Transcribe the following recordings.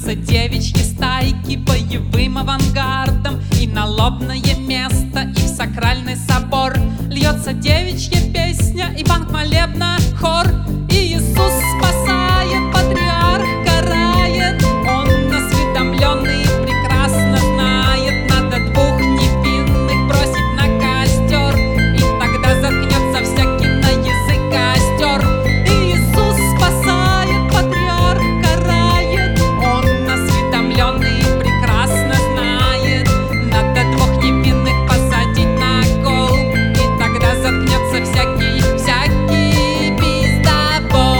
Льются девичьи стайки боевым авангардом и на лобное место, и в сакральный собор. Льется девичья песня, и банк молебна хор. И Иисус спасает, патриарх карает. Он осведомленный прекрасно знает, надо двух невинных бросить на костер, и тогда заткнется всякий на язык костер. И Иисус спасает, патриарх карает. Он осведомленный прекрасно знает, надо двух невинных посадить на кол, и тогда заткнется всякий пиздобол.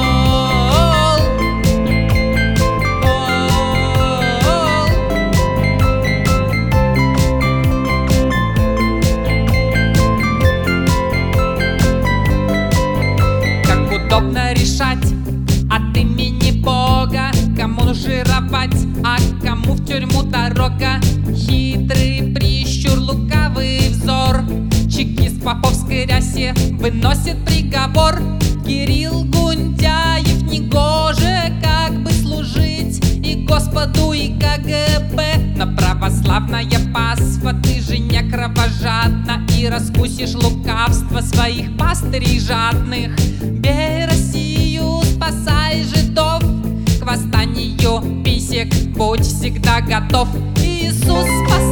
Как удобно решать от имени Бога, кому жировать, а кому в тюрьму дорога. Хитрый прищур, лукавый взор, чекист в поповской рясе выносит приговор. Кирилл Гундяев негоже как бы служить и Господу, и КГБ. Но православная пасва, ты же не кровожадна, и раскусишь лукавство своих пастырей жадных. Бей Россию, спасай жидов, к восстанию писек будь всегда готов. Иисус спасает.